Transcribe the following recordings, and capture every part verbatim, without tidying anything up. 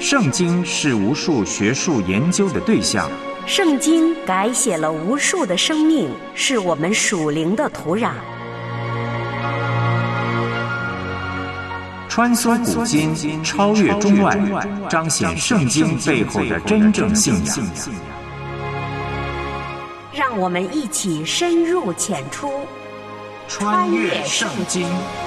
圣经是无数学术研究的对象， 圣经改写了无数的生命，是我们属灵的土壤。 穿梭古今，超越中外，彰显圣经背后的真正信仰。 让我们一起深入浅出， 穿越圣经。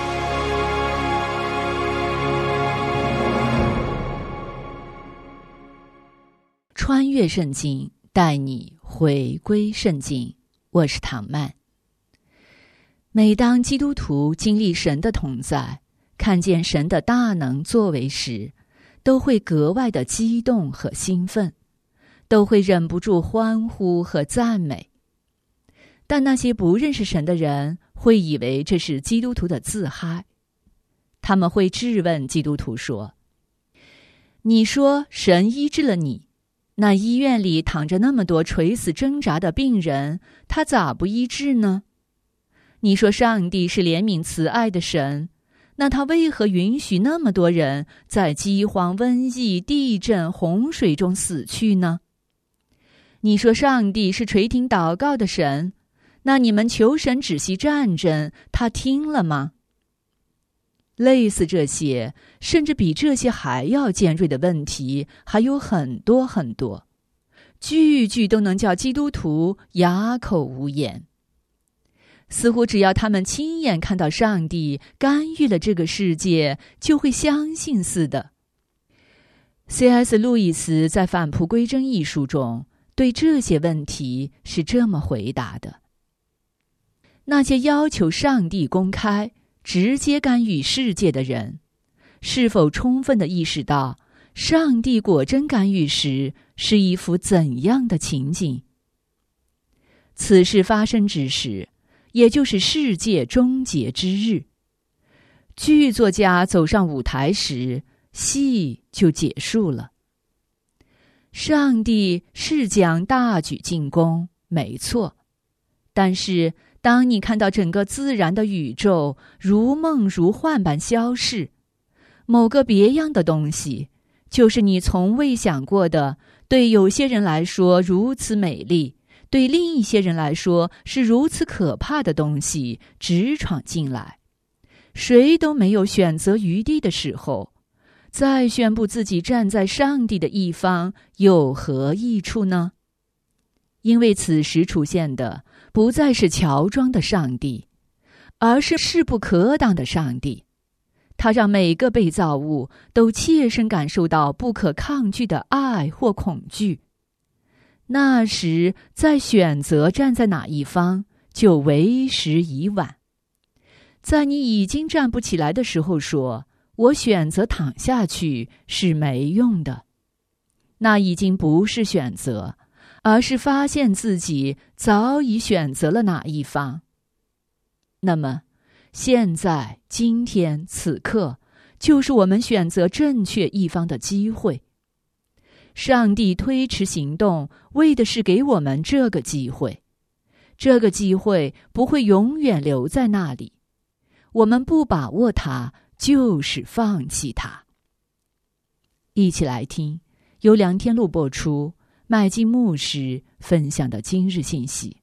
穿越圣经，带你回归圣经。我是唐曼。每当基督徒经历神的同在，看见神的大能作为时，都会格外的激动和兴奋，都会忍不住欢呼和赞美。但那些不认识神的人会以为这是基督徒的自嗨，他们会质问基督徒说：你说神医治了你，那医院里躺着那么多垂死挣扎的病人，他咋不医治呢？你说上帝是怜悯慈爱的神，那他为何允许那么多人在饥荒、瘟疫、地震、洪水中死去呢？你说上帝是垂听祷告的神，那你们求神止息战争，他听了吗？类似这些，甚至比这些还要尖锐的问题还有很多很多，句句都能叫基督徒哑口无言。似乎只要他们亲眼看到上帝干预了这个世界，就会相信似的。C S 路易斯在《返璞归真》一书中对这些问题是这么回答的：那些要求上帝公开直接干预世界的人，是否充分地意识到上帝果真干预时是一幅怎样的情景？此事发生之时，也就是世界终结之日，剧作家走上舞台时，戏就结束了。上帝是将大举进攻，没错，但是当你看到整个自然的宇宙如梦如幻般消逝，某个别样的东西，就是你从未想过的，对有些人来说如此美丽，对另一些人来说是如此可怕的东西直闯进来，谁都没有选择余地的时候，再宣布自己站在上帝的一方有何益处呢？因为此时出现的不再是乔装的上帝，而是势不可挡的上帝。他让每个被造物都切身感受到不可抗拒的爱或恐惧。那时再选择站在哪一方，就为时已晚。在你已经站不起来的时候说，我选择躺下去，是没用的。那已经不是选择，而是发现自己早已选择了哪一方。那么，现在、今天、此刻，就是我们选择正确一方的机会。上帝推迟行动，为的是给我们这个机会。这个机会不会永远留在那里，我们不把握它，就是放弃它。一起来听，由梁天禄播出，麦金牧师分享的今日信息。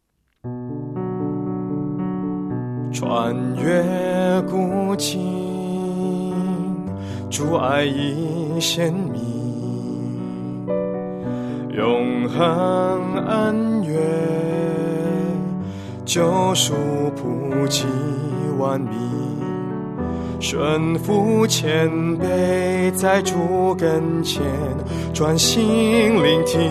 穿越古今，主爱已显明，永恒恩怨，救赎普及万民，顺服谦卑，在主跟前专心聆听，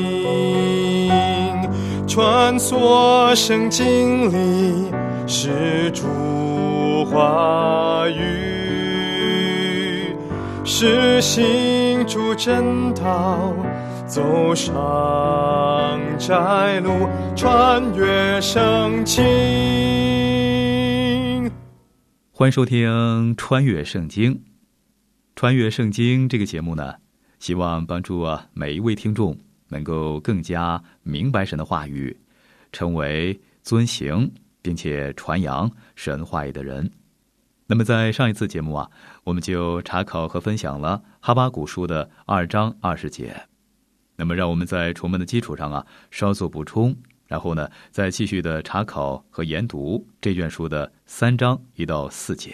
穿梭圣经里是主话语，是行主真道，走上窄路，穿越圣经。 欢迎收听《穿越圣经》。穿越圣经这个节目呢，希望帮助每一位听众能够更加明白神的话语，成为遵行并且传扬神话语的人。 那么在上一次节目啊，我们就查考和分享了哈巴谷书的二章二十节。那么让我们在重温的基础上啊，稍作补充，然后呢，再继续的查考和研读这卷书的三章一到四节。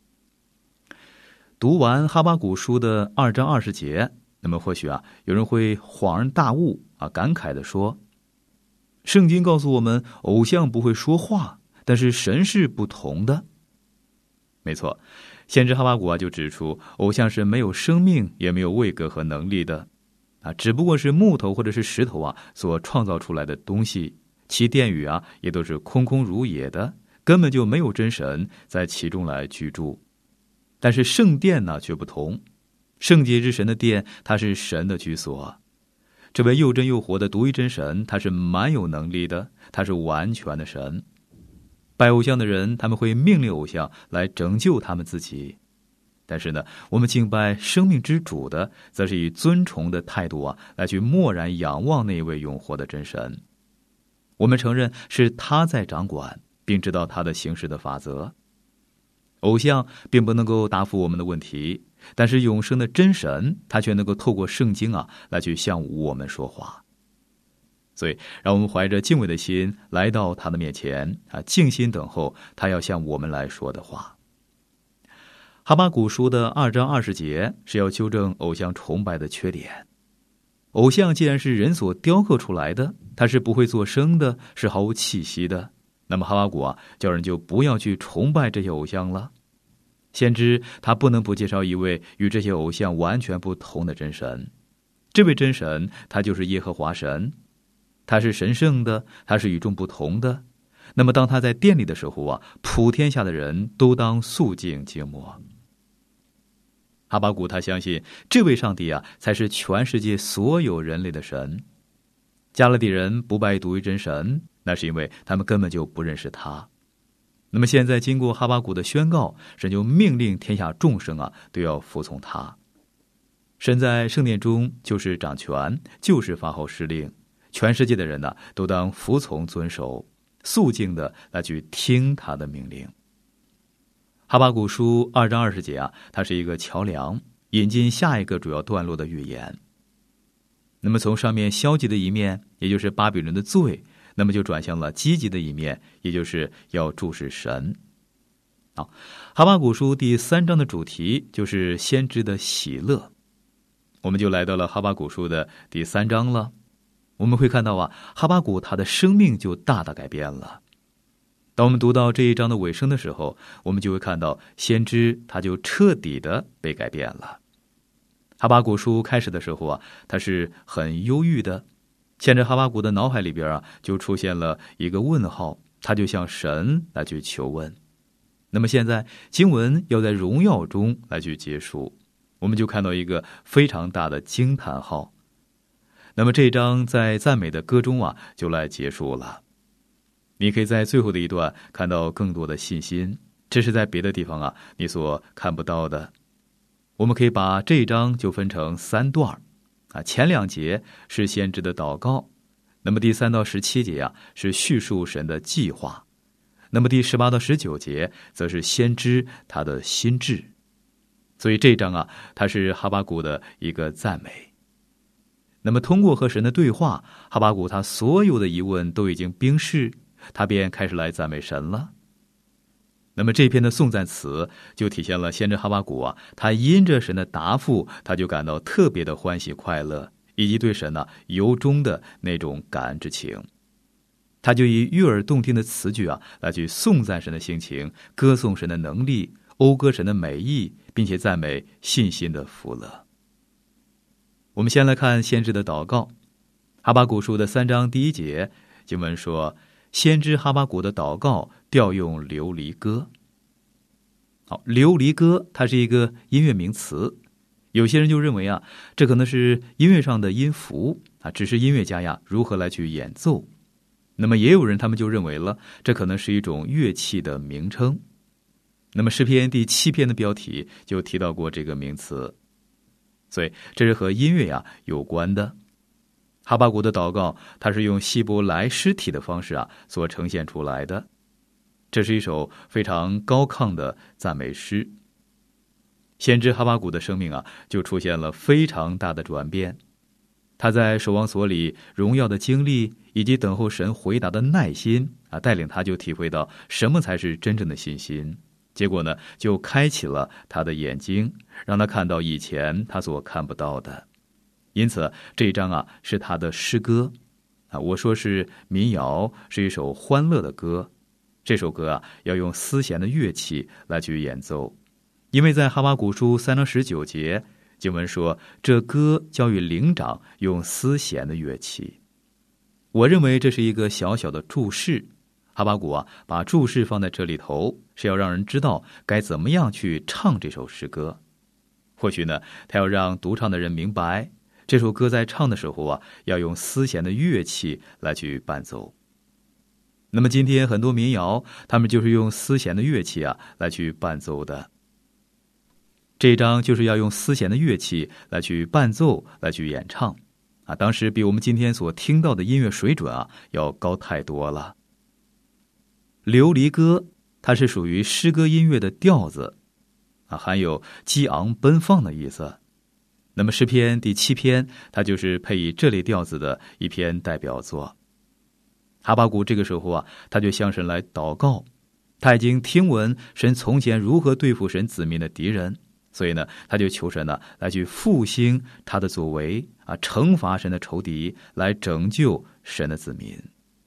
读完哈巴谷书的二章二十节，那么或许啊，有人会恍然大悟啊，感慨地说：圣经告诉我们，偶像不会说话，但是神是不同的。没错，先知哈巴谷啊就指出，偶像是没有生命，也没有位格和能力的啊，只不过是木头或者是石头啊所创造出来的东西，其殿宇啊也都是空空如也的，根本就没有真神在其中来居住。但是圣殿呢却不同，圣洁之神的殿，它是神的居所。这位又真又活的独一真神，他是蛮有能力的，他是完全的神。拜偶像的人，他们会命令偶像来拯救他们自己。但是呢，我们敬拜生命之主的，则是以尊崇的态度啊，来去默然仰望那一位永活的真神。我们承认是他在掌管，并知道他的行事的法则。偶像并不能够答复我们的问题，但是永生的真神，他却能够透过圣经啊，来去向我们说话。所以，让我们怀着敬畏的心来到他的面前啊，静心等候他要向我们来说的话。哈巴谷书的二章二十节是要纠正偶像崇拜的缺点。偶像既然是人所雕刻出来的，它是不会作声的，是毫无气息的。那么哈巴谷啊，叫人就不要去崇拜这些偶像了。先知他不能不介绍一位与这些偶像完全不同的真神。这位真神，他就是耶和华神，他是神圣的，他是与众不同的。那么当他在殿里的时候啊，普天下的人都当肃静静默。哈巴谷他相信这位上帝啊，才是全世界所有人类的神。加勒底人不拜独一真神，那是因为他们根本就不认识他。那么现在经过哈巴谷的宣告，神就命令天下众生啊都要服从他。神在圣殿中就是掌权，就是发号施令，全世界的人呢、啊、都当服从遵守，肃静的来去听他的命令。哈巴谷书二章二十节啊，它是一个桥梁，引进下一个主要段落的预言。那么从上面消极的一面，也就是巴比伦的罪，那么就转向了积极的一面，也就是要注视神。好，哈巴谷书第三章的主题就是先知的喜乐。我们就来到了哈巴谷书的第三章了。我们会看到啊，哈巴谷他的生命就大大改变了。当我们读到这一章的尾声的时候，我们就会看到先知他就彻底的被改变了。哈巴谷书开始的时候啊，他是很忧郁的，牵着哈巴谷的脑海里边啊，就出现了一个问号，他就向神来去求问。那么现在经文要在荣耀中来去结束，我们就看到一个非常大的惊叹号。那么这一章在赞美的歌中啊，就来结束了。你可以在最后的一段看到更多的信心，这是在别的地方啊你所看不到的。我们可以把这一章就分成三段啊，前两节是先知的祷告，那么第三到十七节啊是叙述神的计划，那么第十八到十九节则是先知他的心志。所以这一章啊，它是哈巴谷的一个赞美。那么通过和神的对话，哈巴谷他所有的疑问都已经冰释，他便开始来赞美神了。那么这篇的颂赞词就体现了先知哈巴谷啊，他因着神的答复，他就感到特别的欢喜快乐，以及对神呢、啊、由衷的那种感恩之情。他就以悦耳动听的词句啊，来去颂赞神的性情，歌颂神的能力，讴歌神的美意，并且赞美信心的福乐。我们先来看先知的祷告。哈巴谷书的三章第一节经文说，先知哈巴谷的祷告调用流离歌。好，流离歌它是一个音乐名词，有些人就认为啊，这可能是音乐上的音符啊，只是音乐家呀如何来去演奏。那么也有人他们就认为了，这可能是一种乐器的名称。那么诗篇第七篇的标题就提到过这个名词，所以这是和音乐呀有关的。哈巴谷的祷告，它是用希伯来诗体的方式啊所呈现出来的。 这是一首非常高亢的赞美诗。先知哈巴谷的生命啊，就出现了非常大的转变。他在守望所里荣耀的经历，以及等候神回答的耐心啊，带领他就体会到什么才是真正的信心。结果呢，就开启了他的眼睛，让他看到以前他所看不到的。因此这一章啊，是他的诗歌啊，我说是民谣，是一首欢乐的歌。这首歌啊，要用丝弦的乐器来去演奏，因为在哈巴谷书三章十九节经文说，这歌交与灵长用丝弦的乐器。我认为这是一个小小的注释，哈巴谷啊，把注释放在这里头，是要让人知道该怎么样去唱这首诗歌。或许呢，他要让独唱的人明白，这首歌在唱的时候啊，要用丝弦的乐器来去伴奏。那么今天很多民谣，他们就是用丝弦的乐器啊来去伴奏的。这一章就是要用丝弦的乐器来去伴奏，来去演唱啊，当时比我们今天所听到的音乐水准啊要高太多了。琉璃歌它是属于诗歌音乐的调子啊，含有激昂奔放的意思。那么诗篇第七篇，它就是配以这类调子的一篇代表作。哈巴谷这个时候啊，他就向神来祷告，他已经听闻神从前如何对付神子民的敌人，所以呢，他就求神呢、啊、来去复兴他的作为啊，惩罚神的仇敌，来拯救神的子民。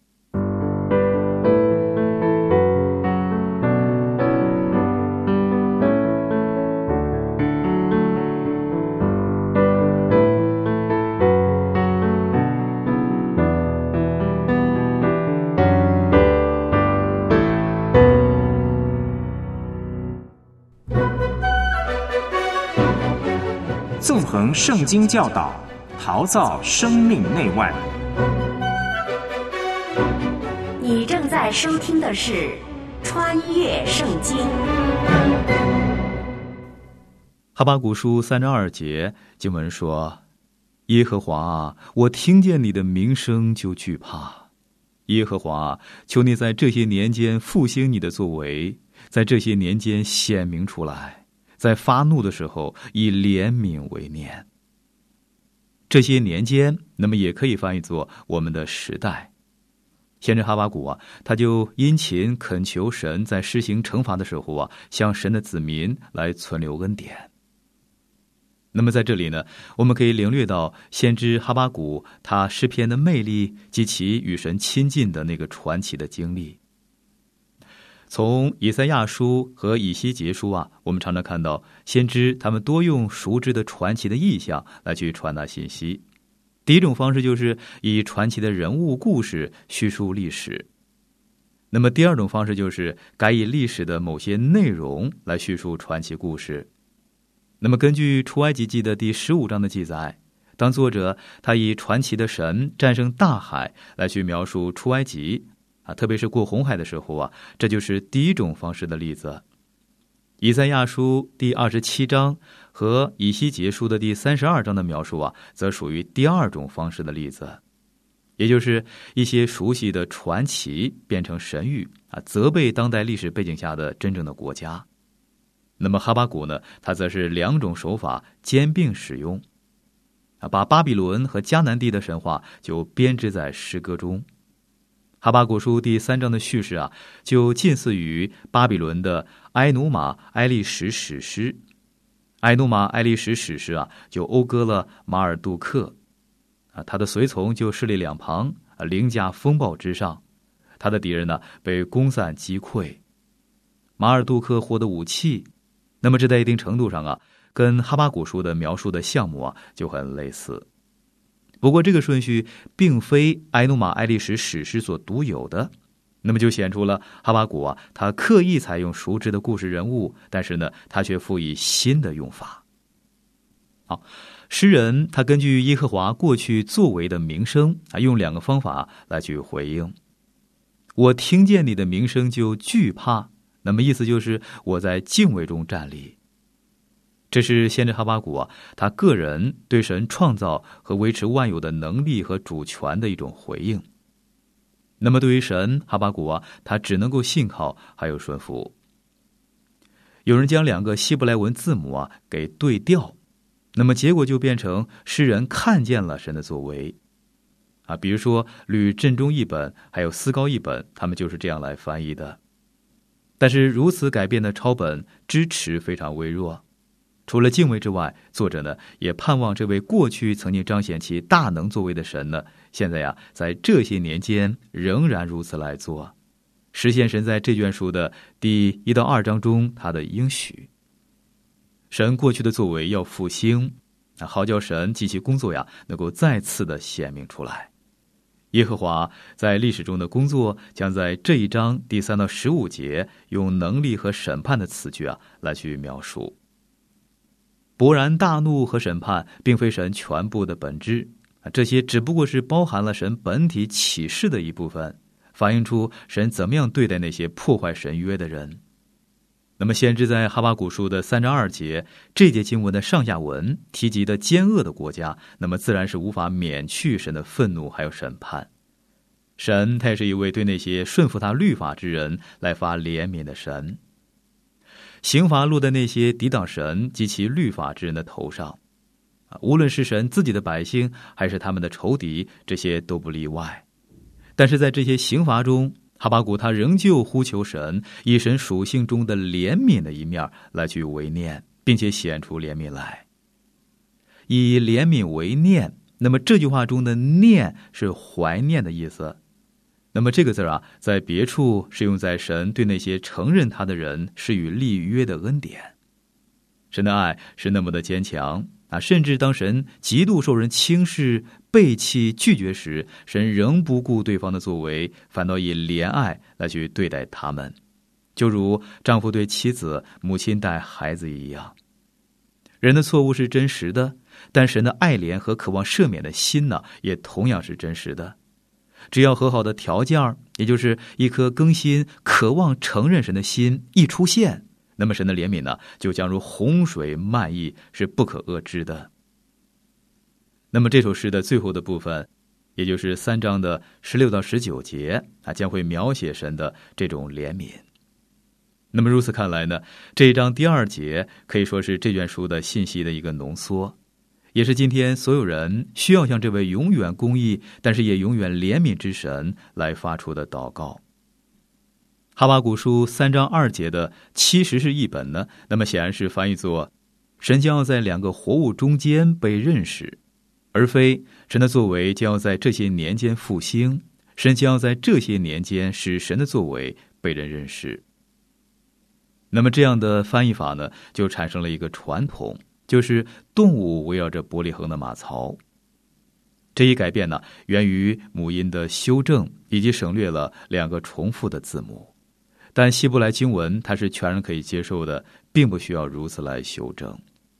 纵横圣经教导，陶造生命内外。 你正在收听的是《穿越圣经》。 哈巴谷书三章二节经文说：耶和华啊，我听见你的名声就惧怕。耶和华啊，求你在这些年间复兴你的作为，在这些年间显明出来，在发怒的时候以怜悯为念。这些年间，那么也可以翻译作我们的时代。先知哈巴谷啊，他就殷勤恳求神在施行惩罚的时候啊，向神的子民来存留恩典。那么在这里呢，我们可以领略到先知哈巴谷他诗篇的魅力及其与神亲近的那个传奇的经历。从以赛亚书和以西结书啊，我们常常看到先知他们多用熟知的传奇的意象来去传达信息。第一种方式就是以传奇的人物故事叙述历史，那么第二种方式就是改以历史的某些内容来叙述传奇故事。那么根据出埃及记的第十五章的记载，当作者他以传奇的神战胜大海来去描述出埃及啊，特别是过红海的时候啊，这就是第一种方式的例子。以赛亚书第二十七章和以西结书的第三十二章的描述啊，则属于第二种方式的例子，也就是一些熟悉的传奇变成神谕啊，责备当代历史背景下的真正的国家。那么哈巴谷呢，他则是两种手法兼并使用啊，把巴比伦和迦南地的神话就编织在诗歌中。哈巴谷书第三章的叙事啊，就近似于巴比伦的埃努马埃利什史诗。埃努马埃利什史诗啊，就讴歌了马尔杜克啊，他的随从就势力两旁啊，凌驾风暴之上，他的敌人呢被攻散击溃。马尔杜克获得武器，那么这在一定程度上啊，跟哈巴谷书的描述的项目啊就很类似。不过这个顺序并非埃努马埃利什史诗所独有的，那么就显出了哈巴谷啊，他刻意采用熟知的故事人物，但是呢，他却赋以新的用法。好，诗人他根据耶和华过去作为的名声啊，用两个方法来去回应。我听见你的名声就惧怕，那么意思就是我在敬畏中站立。这是先知哈巴谷啊，他个人对神创造和维持万有的能力和主权的一种回应。 那么对于神，哈巴谷啊，他只能够信靠还有顺服。有人将两个希伯来文字母啊给对调，那么结果就变成诗人看见了神的作为啊。比如说吕振中译本还有思高译本，他们就是这样来翻译的。但是如此改变的抄本支持非常微弱。除了敬畏之外，作者呢也盼望这位过去曾经彰显其大能作为的神呢，现在呀在这些年间仍然如此来做，实现神在这卷书的第一到二章中他的应许。神过去的作为要复兴，好叫神及其工作呀能够再次的显明出来。耶和华在历史中的工作将在这一章第三到十五节用能力和审判的词句啊来去描述。勃然大怒和审判并非神全部的本质，这些只不过是包含了神本体启示的一部分，反映出神怎么样对待那些破坏神约的人。那么先知在哈巴谷书的三章二节，这节经文的上下文提及的奸恶的国家，那么自然是无法免去神的愤怒还有审判。神他也是一位对那些顺服他律法之人来发怜悯的神。刑罚落在那些抵挡神及其律法之人的头上，无论是神自己的百姓还是他们的仇敌，这些都不例外。但是在这些刑罚中，哈巴谷他仍旧呼求神，以神属性中的怜悯的一面来去为念，并且显出怜悯来。以怜悯为念，那么这句话中的念是怀念的意思。那么这个字啊，在别处是用在神对那些承认他的人施予立约的恩典。神的爱是那么的坚强啊，甚至当神极度受人轻视、背弃、拒绝时，神仍不顾对方的作为，反倒以怜爱来去对待他们，就如丈夫对妻子、母亲待孩子一样。人的错误是真实的，但神的爱怜和渴望赦免的心呢，也同样是真实的。只要和好的条件，也就是一颗更新、渴望承认神的心一出现，那么神的怜悯呢，就将如洪水漫溢，是不可遏制的。那么这首诗的最后的部分，也就是三章的十六到十九节啊，将会描写神的这种怜悯。那么如此看来呢，这一章第二节可以说是这卷书的信息的一个浓缩，也是今天所有人需要向这位永远公义但是也永远怜悯之神来发出的祷告。哈巴谷书三章二节的七十是译本呢，那么显然是翻译作神将要在两个活物中间被认识，而非神的作为将要在这些年间复兴，神将要在这些年间使神的作为被人认识。那么这样的翻译法呢，就产生了一个传统，就是动物围绕着伯利恒的马槽。这一改变呢，源于母音的修正，以及省略了两个重复的字母。但希伯来经文它是全人可以接受的，并不需要如此来修正。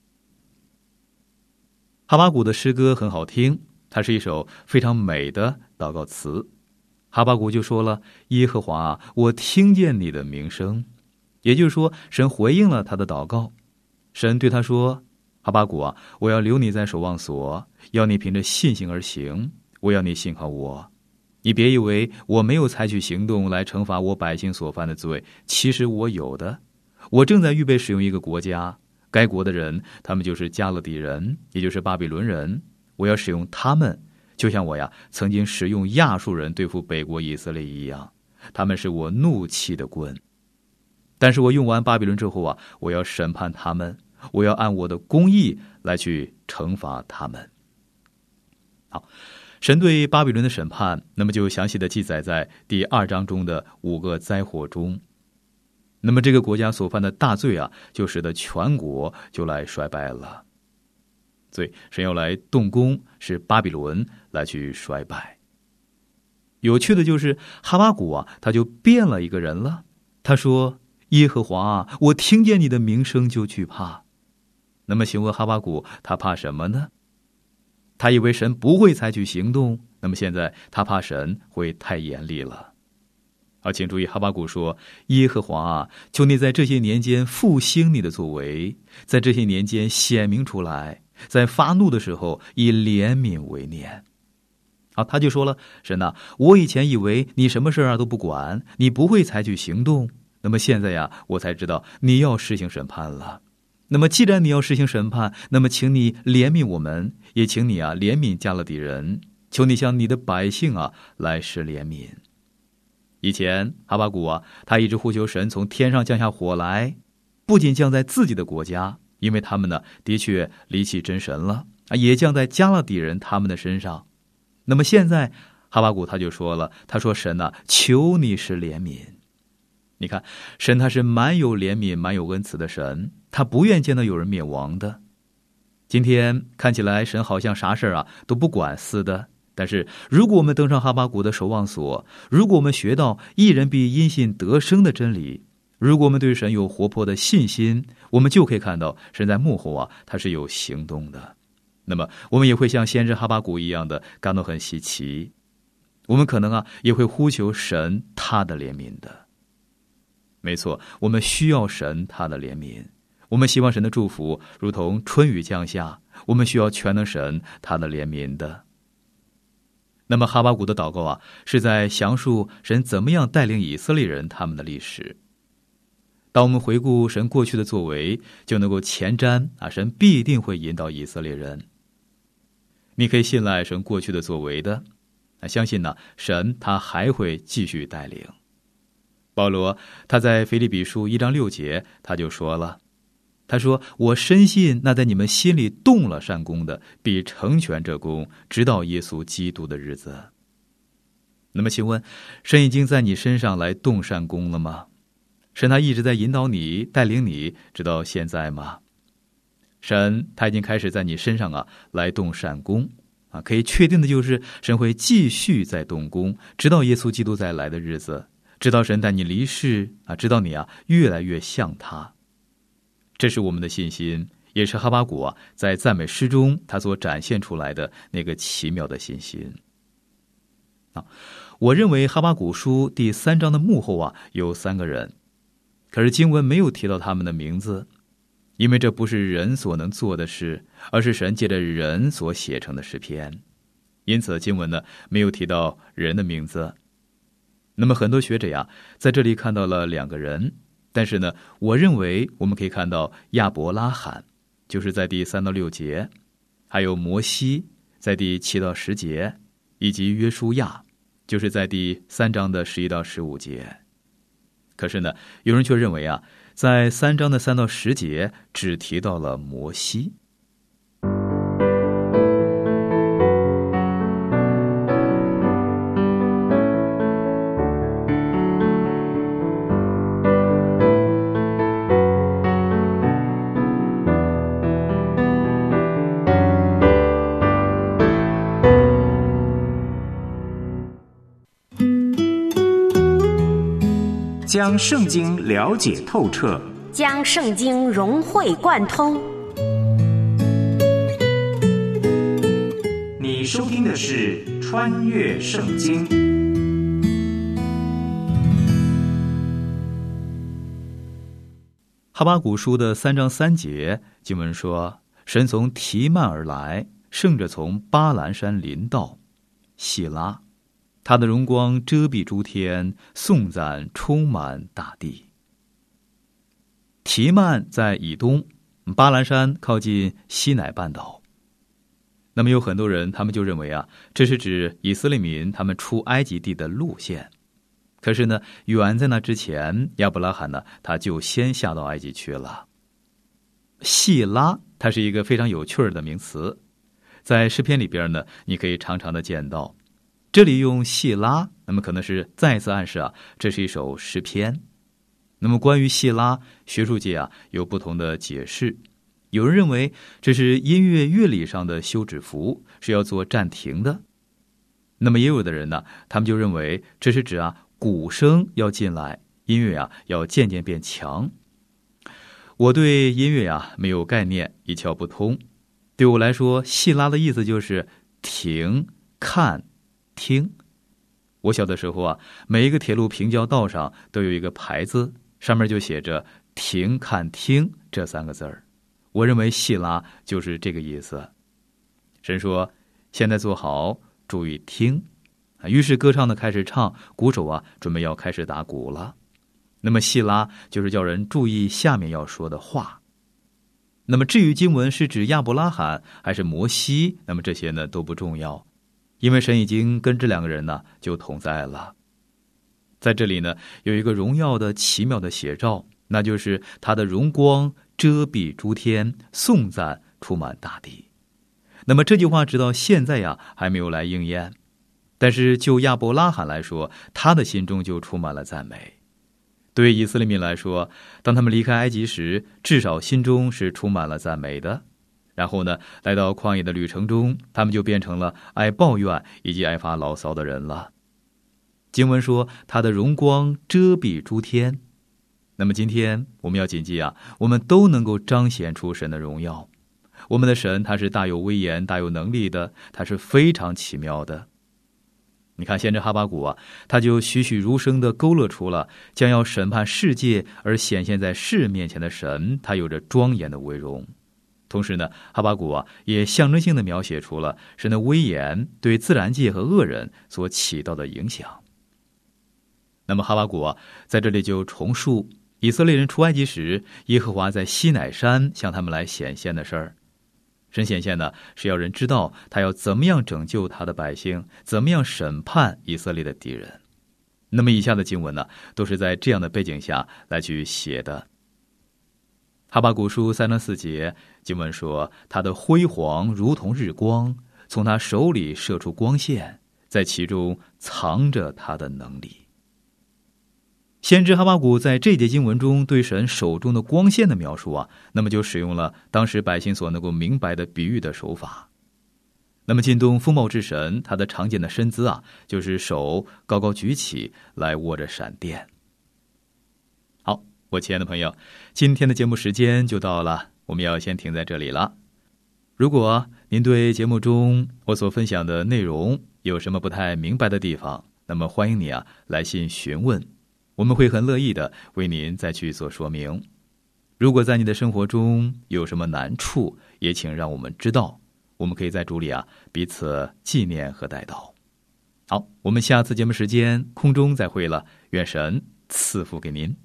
哈巴谷的诗歌很好听，它是一首非常美的祷告词。哈巴谷就说了：耶和华，我听见你的名声。也就是说，神回应了他的祷告。神对他说：哈巴谷啊，我要留你在守望所，要你凭着信心而行，我要你信靠我。你别以为我没有采取行动来惩罚我百姓所犯的罪，其实我有的。我正在预备使用一个国家，该国的人他们就是加勒底人，也就是巴比伦人。我要使用他们，就像我呀曾经使用亚述人对付北国以色列一样，他们是我怒气的棍。但是我用完巴比伦之后啊，我要审判他们，我要按我的公义来去惩罚他们。好，神对巴比伦的审判，那么就详细的记载在第二章中的五个灾祸中。那么这个国家所犯的大罪啊，就使得全国就来衰败了。所以神要来动工，使巴比伦来去衰败。有趣的就是哈巴谷啊，他就变了一个人了。他说：耶和华啊，我听见你的名声就惧怕。那么请问哈巴谷他怕什么呢？他以为神不会采取行动，那么现在他怕神会太严厉了。而请注意，哈巴谷说：耶和华啊，求你在这些年间复兴你的作为，在这些年间显明出来，在发怒的时候以怜悯为念。 啊，他就说了，神啊，我以前以为你什么事啊都不管，你不会采取行动，那么现在呀，我才知道你要施行审判了。那么既然你要施行审判，那么请你怜悯我们，也请你啊怜悯加勒底人，求你向你的百姓啊来施怜悯。以前哈巴谷啊，他一直呼求神从天上降下火来，不仅降在自己的国家，因为他们呢的确离弃真神了，也降在加勒底人他们的身上。那么现在哈巴谷他就说了，他说神啊，求你施怜悯。你看，神他是蛮有怜悯蛮有恩慈的神，他不愿见到有人灭亡的。今天看起来神好像啥事啊都不管似的，但是如果我们登上哈巴谷的守望所，如果我们学到一人必因信得生的真理，如果我们对神有活泼的信心，我们就可以看到神在幕后啊他是有行动的。那么我们也会像先知哈巴谷一样的感到很稀奇，我们可能啊也会呼求神他的怜悯的。没错，我们需要神他的怜悯，我们希望神的祝福如同春雨降下，我们需要全能神他的怜悯的。那么哈巴谷的祷告啊，是在详述神怎么样带领以色列人他们的历史。当我们回顾神过去的作为，就能够前瞻啊，神必定会引导以色列人。你可以信赖神过去的作为的，啊，相信呢，神他还会继续带领。保罗他在腓立比书一章六节他就说了，他说，我深信那在你们心里动了善功的，必成全这功，直到耶稣基督的日子。那么请问，神已经在你身上来动善功了吗？神他一直在引导你带领你直到现在吗？神他已经开始在你身上啊来动善功啊，可以确定的就是神会继续在动工，直到耶稣基督再来的日子，直到神带你离世啊，直到你啊越来越像他。这是我们的信心，也是哈巴谷啊在赞美诗中他所展现出来的那个奇妙的信心啊。我认为哈巴谷书第三章的幕后啊有三个人，可是经文没有提到他们的名字，因为这不是人所能做的事，而是神借着人所写成的诗篇，因此经文呢没有提到人的名字。那么很多学者呀在这里看到了两个人，但是呢我认为我们可以看到亚伯拉罕，就是在第三到六节，还有摩西在第七到十节，以及约书亚，就是在第三章的十一到十五节。可是呢有人却认为啊，在三章的三到十节只提到了摩西。 将圣经了解透彻， 将圣经融会贯通。 你收听的是《穿越圣经》。 哈巴谷书的三章三节经文说，神从提曼而来，圣者从巴兰山临到，细拉，他的荣光遮蔽诸天，颂赞充满大地。提曼在以东，巴兰山靠近西乃半岛。那么有很多人他们就认为啊，这是指以色列民他们出埃及地的路线。可是呢，远在那之前，亚伯拉罕呢他就先下到埃及去了。细拉它是一个非常有趣的名词，在诗篇里边呢你可以常常的见到，这里用细拉，那么可能是再次暗示啊，这是一首诗篇。那么关于细拉，学术界啊有不同的解释。有人认为这是音乐乐理上的休止符，是要做暂停的。那么也有的人呢，他们就认为这是指啊鼓声要进来，音乐啊要渐渐变强。我对音乐啊没有概念，一窍不通。对我来说，细拉的意思就是停、看、听。我小的时候啊，每一个铁路平交道上都有一个牌子，上面就写着停、看、听这三个字儿。我认为细拉就是这个意思。神说，现在坐好， 注意听。于是歌唱的开始唱，鼓手啊准备要开始打鼓了。那么细拉就是叫人注意下面要说的话。那么至于经文是指亚伯拉罕还是摩西，那么这些呢都不重要，因为神已经跟这两个人呢就同在了。在这里呢有一个荣耀的奇妙的写照，那就是他的荣光遮蔽诸天，颂赞充满大地。那么这句话直到现在呀还没有来应验，但是就亚伯拉罕来说，他的心中就充满了赞美。对于以色列民来说，当他们离开埃及时，至少心中是充满了赞美的。然后呢，来到旷野的旅程中，他们就变成了爱抱怨以及爱发牢骚的人了。经文说他的荣光遮蔽诸天。那么今天我们要谨记啊，我们都能够彰显出神的荣耀。我们的神他是大有威严大有能力的，他是非常奇妙的。你看先知哈巴谷啊，他就栩栩如生地勾勒出了将要审判世界而显现在世面前的神，他有着庄严的威容。同时呢，哈巴谷啊也象征性地描写出了神的威严对自然界和恶人所起到的影响。那么哈巴谷啊在这里就重述以色列人出埃及时，耶和华在西乃山向他们来显现的事儿。神显现呢，是要人知道他要怎么样拯救他的百姓，怎么样审判以色列的敌人。那么以下的经文呢，都是在这样的背景下来去写的。哈巴谷书三章四节，经文说他的辉煌如同日光，从他手里射出光线，在其中藏着他的能力。先知哈巴谷在这节经文中对神手中的光线的描述啊，那么就使用了当时百姓所能够明白的比喻的手法。那么近东风暴之神，他的常见的身姿啊，就是手高高举起来握着闪电。好，我亲爱的朋友，今天的节目时间就到了，我们要先停在这里了。如果您对节目中我所分享的内容有什么不太明白的地方，那么欢迎你啊来信询问，我们会很乐意的为您再去做说明。如果在你的生活中有什么难处，也请让我们知道，我们可以在主里啊彼此纪念和代祷。好，我们下次节目时间空中再会了，愿神赐福给您。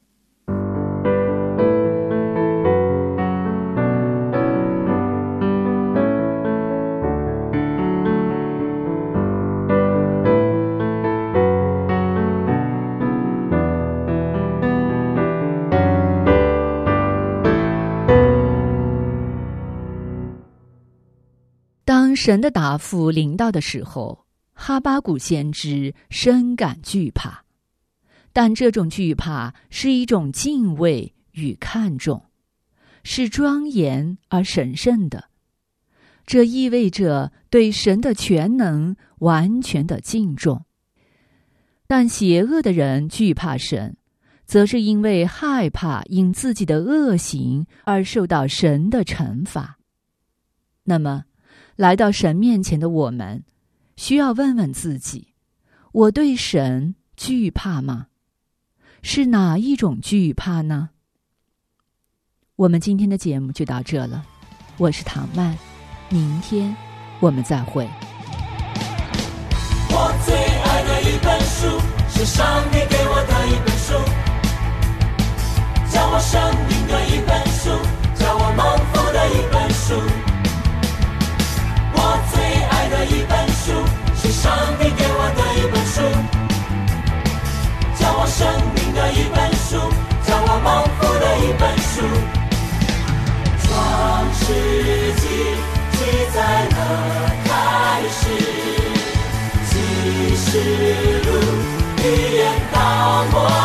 当神的答复临到的时候，哈巴谷先知深感惧怕，但这种惧怕是一种敬畏与看重，是庄严而神圣的。这意味着对神的全能完全的敬重。但邪恶的人惧怕神，则是因为害怕因自己的恶行而受到神的惩罚。那么来到神面前的我们，需要问问自己，我对神惧怕吗？是哪一种惧怕呢？我们今天的节目就到这了，我是唐曼，明天我们再会。 我最爱的一本书，是上帝给我的一本书，教我生命的一本书，教我蒙福的一本书。我最爱的一本书，是上帝给我的一本书，教我生命的一本书，教我蒙福的一本书。创世纪记载了开始，启示录预言到末